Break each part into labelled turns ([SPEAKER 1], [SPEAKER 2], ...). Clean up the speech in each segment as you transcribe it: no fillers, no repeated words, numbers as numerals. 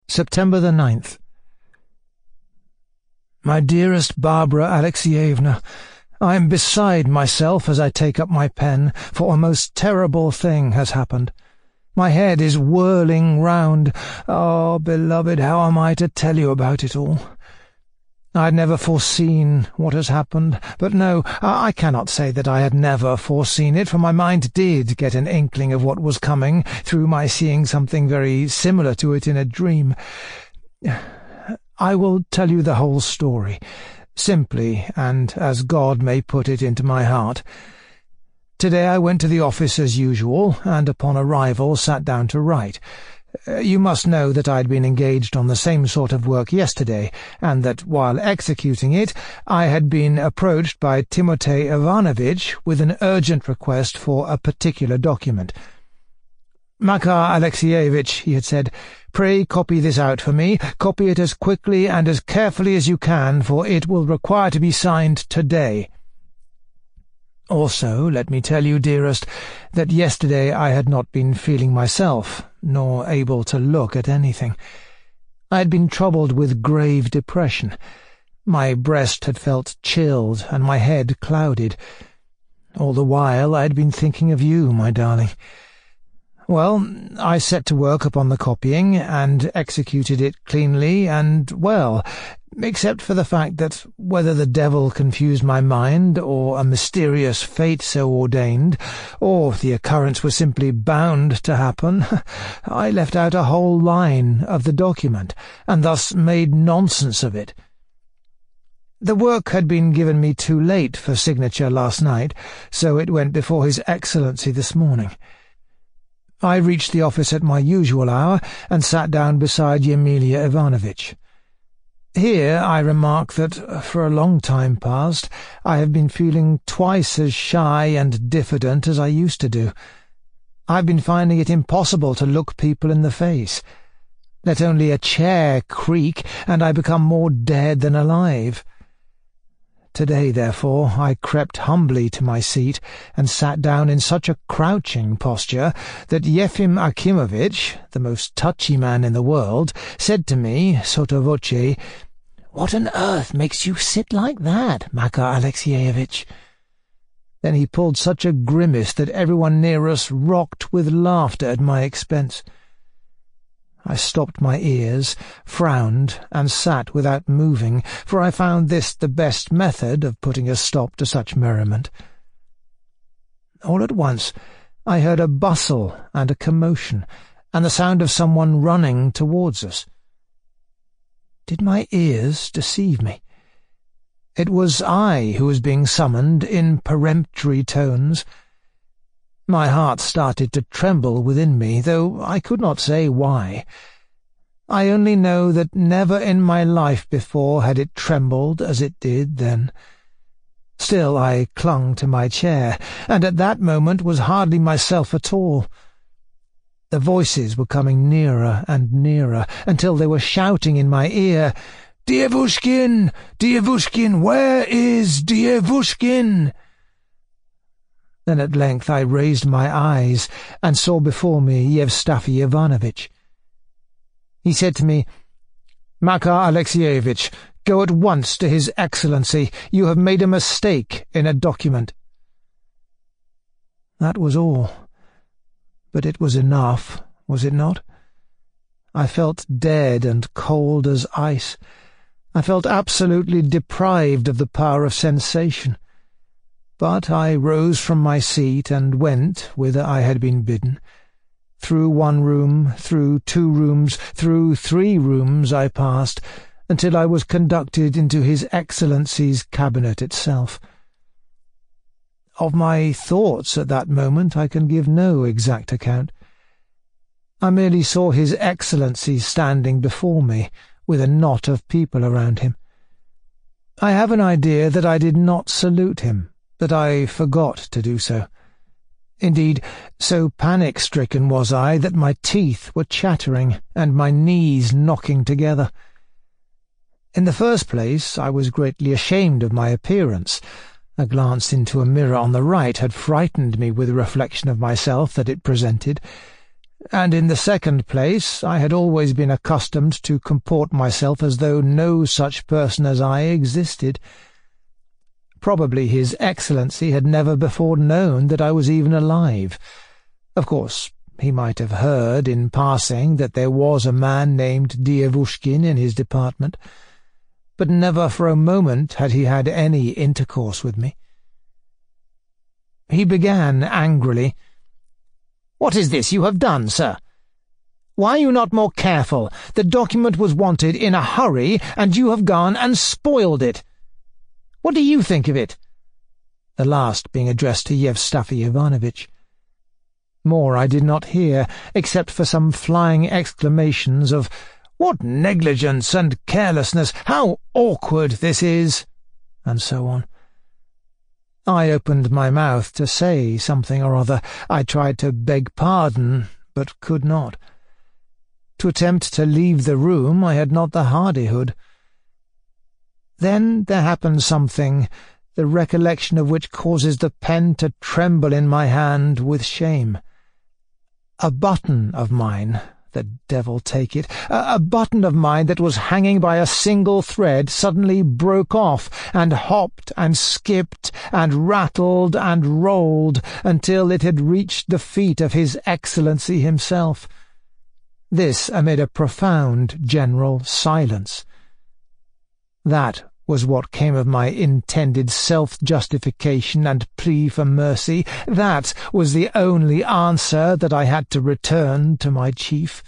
[SPEAKER 1] September the 9th. My dearest Barbara Alexievna, I am beside myself as I take up my pen, for a most terrible thing has happened. My head is whirling round. Oh, beloved, how am I to tell you about it all? I had never foreseen what has happened, but no, I cannot say that I had never foreseen it, for my mind did get an inkling of what was coming through my seeing something very similar to it in a dream. I will tell you the whole story, simply, and as God may put it into my heart. Today I went to the office as usual, and upon arrival sat down to write. You must know that I had been engaged on the same sort of work yesterday, and that while executing it I had been approached by Timotei Ivanovitch with an urgent request for a particular document. "Makar Alexievitch," he had said, "pray copy this out for me. Copy it as quickly and as carefully as you can, for it will require to be signed today. Also, let me tell you, dearest, that yesterday I had not been feeling myself, nor able to look at anything. I had been troubled with grave depression. My breast had felt chilled, and my head clouded. All the while I had been thinking of you, my darling. Well, I set to work upon the copying, and executed it cleanly and well, except for the fact that, whether the devil confused my mind, or a mysterious fate so ordained, or the occurrence was simply bound to happen, I left out a whole line of the document, and thus made nonsense of it. The work had been given me too late for signature last night, so it went before His Excellency this morning. I reached the office at my usual hour, and sat down beside Emilia Ivanovitch. Here I remark that, for a long time past, I have been feeling twice as shy and diffident as I used to do. I have been finding it impossible to look people in the face. Let only a chair creak, and I become more dead than alive. Today, therefore, I crept humbly to my seat, and sat down in such a crouching posture that Yefim Akimovitch, the most touchy man in the world, said to me, sotto voce, "What on earth makes you sit like that, Makar Alexievitch?" Then he pulled such a grimace that everyone near us rocked with laughter at my expense. I stopped my ears, frowned, and sat without moving, for I found this the best method of putting a stop to such merriment. All at once I heard a bustle and a commotion, and the sound of someone running towards us. Did my ears deceive me? It was I who was being summoned in peremptory tones. My heart started to tremble within me, though I could not say why. I only know that never in my life before had it trembled as it did then. Still I clung to my chair, and at that moment was hardly myself at all. The voices were coming nearer and nearer, until they were shouting in my ear, "Dievushkin! Dievushkin! Where is Dievushkin?" Then at length I raised my eyes, and saw before me Yevstafi Ivanovitch. He said to me, "Makar Alexievitch, go at once to His Excellency. You have made a mistake in a document." That was all. But it was enough, was it not? I felt dead and cold as ice. I felt absolutely deprived of the power of sensation. But I rose from my seat and went whither I had been bidden. Through one room, through 2 rooms, through 3 rooms I passed, until I was conducted into His Excellency's cabinet itself. Of my thoughts at that moment I can give no exact account. I merely saw His Excellency standing before me, with a knot of people around him. I have an idea that I did not salute him, that I forgot to do so. Indeed, so panic-stricken was I that my teeth were chattering and my knees knocking together. In the first place, I was greatly ashamed of my appearance. A glance into a mirror on the right had frightened me with the reflection of myself that it presented. And in the second place, I had always been accustomed to comport myself as though no such person as I existed. Probably His Excellency had never before known that I was even alive. Of course, he might have heard, in passing, that there was a man named Dievushkin in his department, but never for a moment had he had any intercourse with me. He began angrily, "What is this you have done, sir? Why are you not more careful? The document was wanted in a hurry, and you have gone and spoiled it. What do you think of it?" The last being addressed to Yevstafy Ivanovitch. More I did not hear, except for some flying exclamations of, "What negligence and carelessness! How awkward this is!" and so on. I opened my mouth to say something or other. I tried to beg pardon, but could not. To attempt to leave the room I had not the hardihood. Then there happened something, the recollection of which causes the pen to tremble in my hand with shame. A button of mine, the devil take it, a button of mine that was hanging by a single thread suddenly broke off and hopped and skipped and rattled and rolled until it had reached the feet of His Excellency himself. This amid a profound general silence. That was what came of my intended self-justification and plea for mercy. That was the only answer that I had to return to my chief.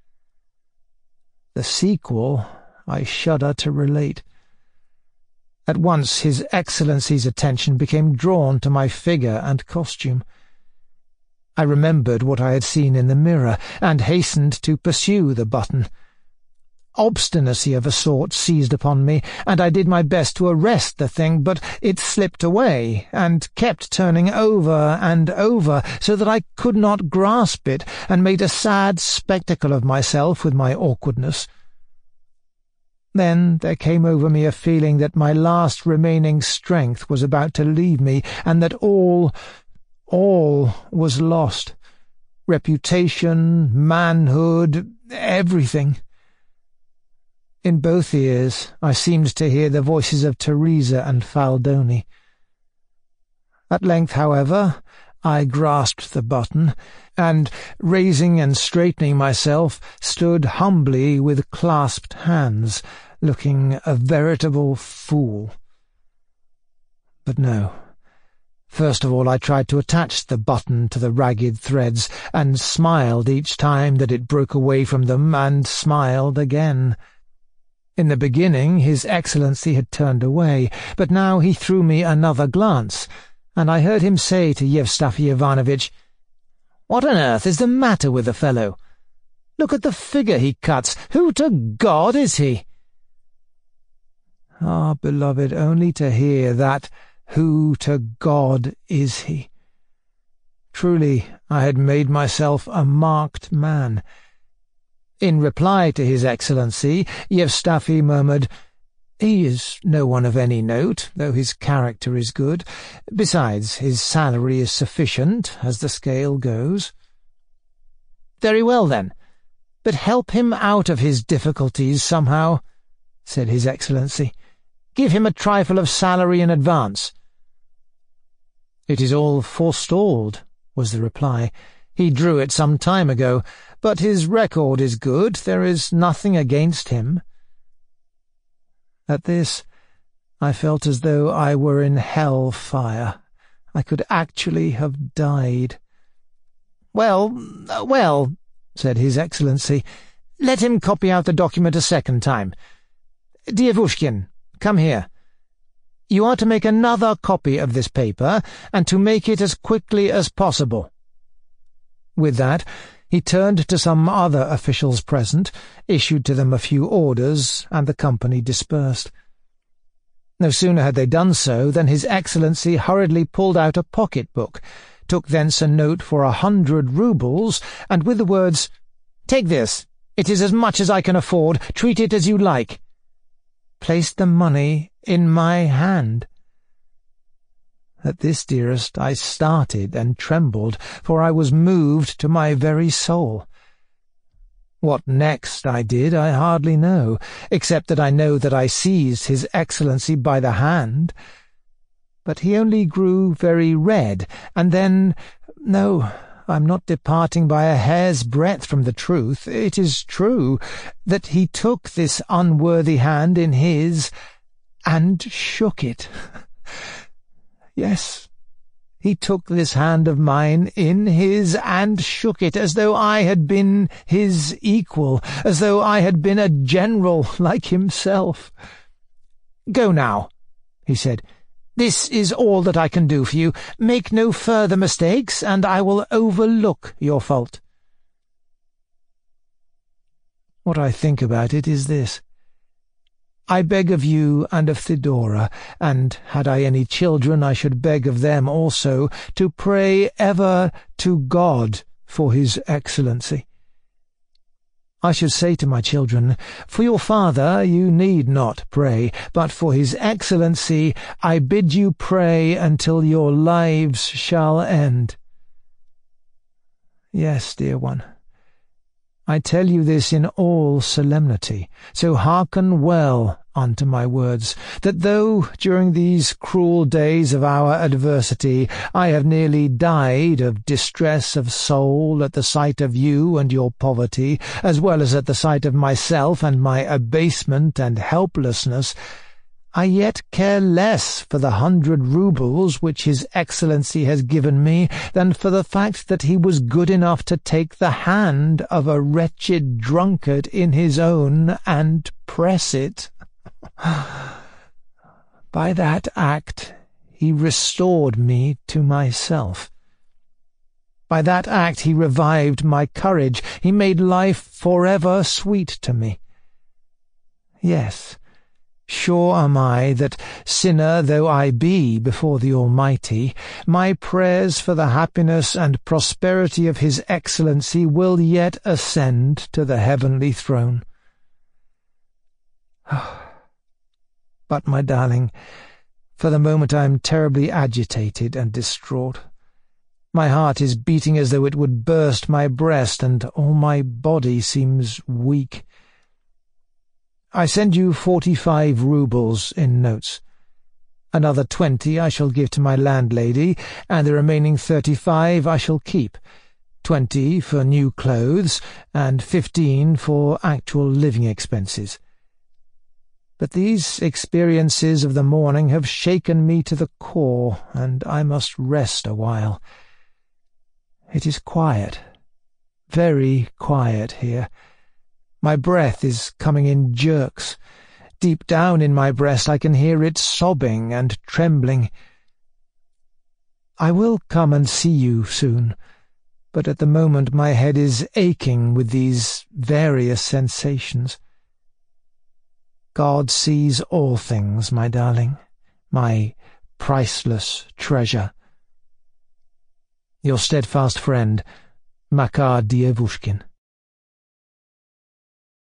[SPEAKER 1] The sequel I shudder to relate. At once His Excellency's attention became drawn to my figure and costume. I remembered what I had seen in the mirror, and hastened to pursue the button. Obstinacy of a sort seized upon me, and I did my best to arrest the thing, but it slipped away, and kept turning over and over, so that I could not grasp it, and made a sad spectacle of myself with my awkwardness. Then there came over me a feeling that my last remaining strength was about to leave me, and that all was lost. Reputation, manhood, everything. In both ears I seemed to hear the voices of Teresa and Faldoni. At length, however, I grasped the button, and, raising and straightening myself, stood humbly with clasped hands, looking a veritable fool. But no. First of all I tried to attach the button to the ragged threads, and smiled each time that it broke away from them, and smiled again. In the beginning His Excellency had turned away, but now he threw me another glance, and I heard him say to Yevstafy Ivanovitch, "What on earth is the matter with the fellow? Look at the figure he cuts. Who to God is he?" Ah, beloved, only to hear that, "Who to God is he?" Truly, I had made myself a marked man. In reply to His Excellency, Yevstafy murmured, "He is no one of any note, though his character is good. Besides, his salary is sufficient, as the scale goes." "Very well, then. But help him out of his difficulties somehow," said His Excellency. "Give him a trifle of salary in advance." "It is all forestalled," was the reply. "He drew it some time ago, but his record is good. There is nothing against him." At this I felt as though I were in hell fire. I could actually have died. "Well, well," said His Excellency, "let him copy out the document a second time. Dievushkin, come here. You are to make another copy of this paper, and to make it as quickly as possible." With that, he turned to some other officials present, issued to them a few orders, and the company dispersed. No sooner had they done so than His Excellency hurriedly pulled out a pocket-book, took thence a note for 100 roubles, and with the words, "Take this, it is as much as I can afford, treat it as you like," placed the money in my hand. At this, dearest, I started and trembled, for I was moved to my very soul. What next I did I hardly know, except that I know that I seized His Excellency by the hand. But he only grew very red, and then— No, I'm not departing by a hair's breadth from the truth. It is true that he took this unworthy hand in his and shook it. Yes, he took this hand of mine in his and shook it, as though I had been his equal, as though I had been a general like himself. "Go now," he said. "This is all that I can do for you. Make no further mistakes, and I will overlook your fault." What I think about it is this. I beg of you and of Thedora, and had I any children I should beg of them also, to pray ever to God for His Excellency. I should say to my children, "For your father you need not pray, but for His Excellency I bid you pray until your lives shall end." Yes, dear one, I tell you this in all solemnity, so hearken well unto my words, that though during these cruel days of our adversity I have nearly died of distress of soul at the sight of you and your poverty, as well as at the sight of myself and my abasement and helplessness, I yet care less for the 100 roubles which His Excellency has given me than for the fact that he was good enough to take the hand of a wretched drunkard in his own and press it. By that act he restored me to myself. By that act he revived my courage. He made life forever sweet to me. Yes, sure am I that, sinner though I be before the Almighty, my prayers for the happiness and prosperity of His Excellency will yet ascend to the heavenly throne. But, my darling, for the moment I am terribly agitated and distraught. My heart is beating as though it would burst my breast, and all my body seems weak. I send you 45 roubles in notes. Another 20 I shall give to my landlady, and the remaining 35 I shall keep. 20 for new clothes, and 15 for actual living expenses. But these experiences of the morning have shaken me to the core, and I must rest a while. It is quiet, very quiet here. My breath is coming in jerks. Deep down in my breast I can hear it sobbing and trembling. I will come and see you soon, but at the moment my head is aching with these various sensations. God sees all things, my darling, my priceless treasure. Your steadfast friend, Makar Dievushkin.